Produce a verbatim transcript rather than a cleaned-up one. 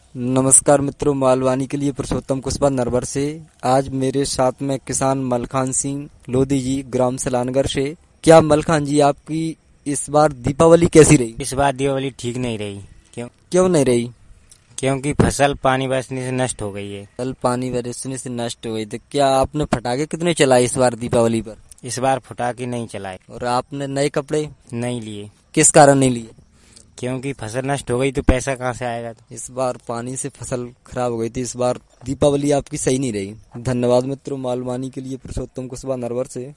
नमस्कार मित्रों, मालवानी के लिए पुरुषोत्तम कुशवाहा नरवर से। आज मेरे साथ में किसान मलखान सिंह लोधी जी, ग्राम सलानगर से। क्या मलखान जी, आपकी इस बार दीपावली कैसी रही? इस बार दीपावली ठीक नहीं रही। क्यों? क्यों नहीं रही? क्योंकि फसल पानी बरसने से नष्ट हो गई है। फसल पानी बरसने से नष्ट हो गई। तो क्या आपने पटाखे कितने चलाए इस बार दीपावली पर? इस बार फटाके नहीं चलाए। और आपने नए कपड़े नहीं लिए। किस कारण नहीं लिए? क्योंकि फसल नष्ट हो गई तो पैसा कहाँ से आएगा? तो इस बार पानी से फसल खराब हो गई थी। इस बार दीपावली आपकी सही नहीं रही। धन्यवाद मित्रों, मालवानी के लिए पुरुषोत्तम कुशवाहा नरवर से।